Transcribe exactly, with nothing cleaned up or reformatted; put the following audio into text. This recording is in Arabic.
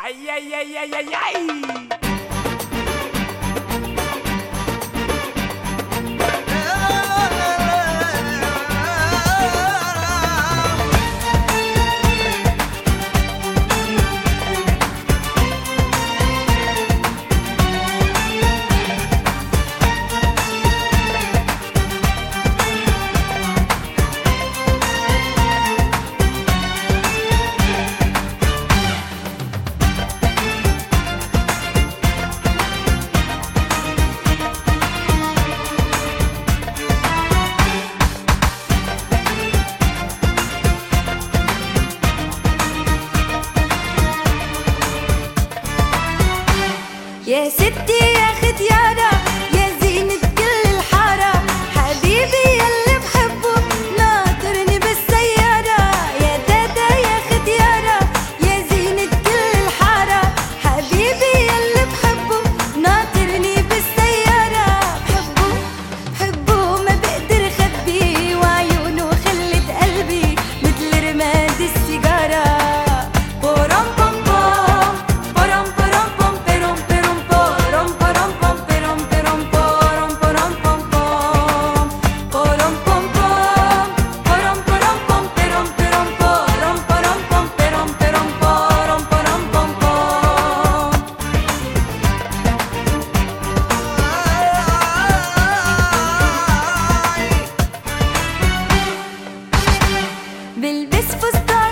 اي اي اي اي اي, أي. يا ستي يا ختيارة يا زينة كل الحارة، حبيبي يلي بحبه ناطرني بالسيارة. يا دادا يا ختيارة يا زينة كل الحارة، حبيبي يلي بحبه ناطرني بالسيارة. بحبه بحبه ما بقدر خبيه، وعيونه خلت قلبي مثل رماد السيجارة. بلبس فستان